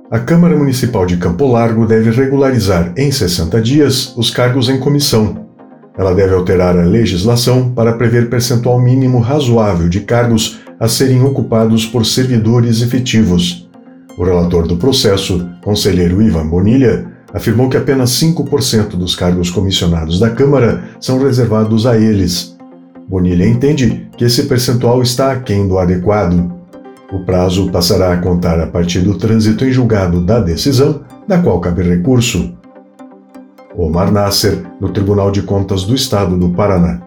A Câmara Municipal de Campo Largo deve regularizar em 60 dias os cargos em comissão. Ela deve alterar a legislação para prever percentual mínimo razoável de cargos a serem ocupados por servidores efetivos. O relator do processo, conselheiro Ivan Bonilha, afirmou que apenas 5% dos cargos comissionados da Câmara são reservados a eles. Bonilha entende que esse percentual está aquém do adequado. O prazo passará a contar a partir do trânsito em julgado da decisão, da qual cabe recurso. Omar Nasser, no Tribunal de Contas do Estado do Paraná.